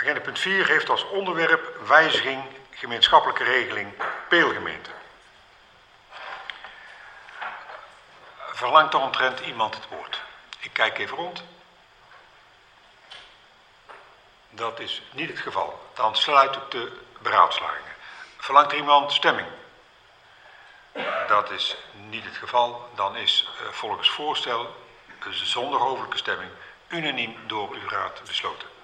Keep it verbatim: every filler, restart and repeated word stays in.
Agenda punt vier heeft als onderwerp wijziging gemeenschappelijke regeling Peelgemeente. Verlangt daaromtrent iemand het woord? Ik kijk even rond. Dat is niet het geval. Dan sluit ik de beraadslagingen. Verlangt er iemand stemming? Dat is niet het geval. Dan is uh, volgens voorstel, dus zonder hoofdelijke stemming, unaniem door uw raad besloten.